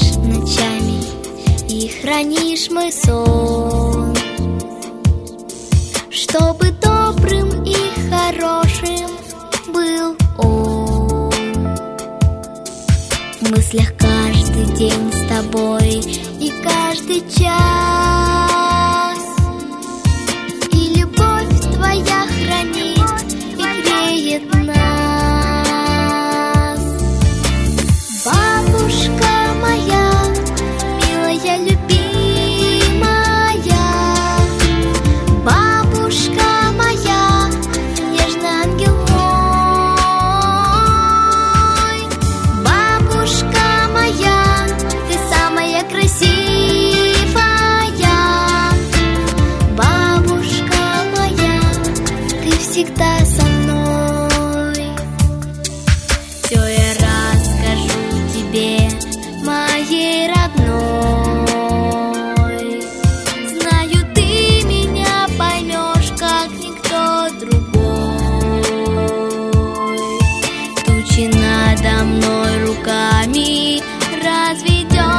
спишь ночами и хранишь мой сон, чтобы добрым и хорошим был он. В мыслях каждый день с тобой и каждый час, и любовь твоя хранит и греет нас. Бабушка моя, милая, любимая, бабушка моя, нежный ангел мой. Бабушка моя, ты самая красивая. Бабушка моя, ты всегда со мной. Все я расскажу тебе, моей родной. Знаю, ты меня поймешь, как никто другой. Тучи надо мной руками разведешь.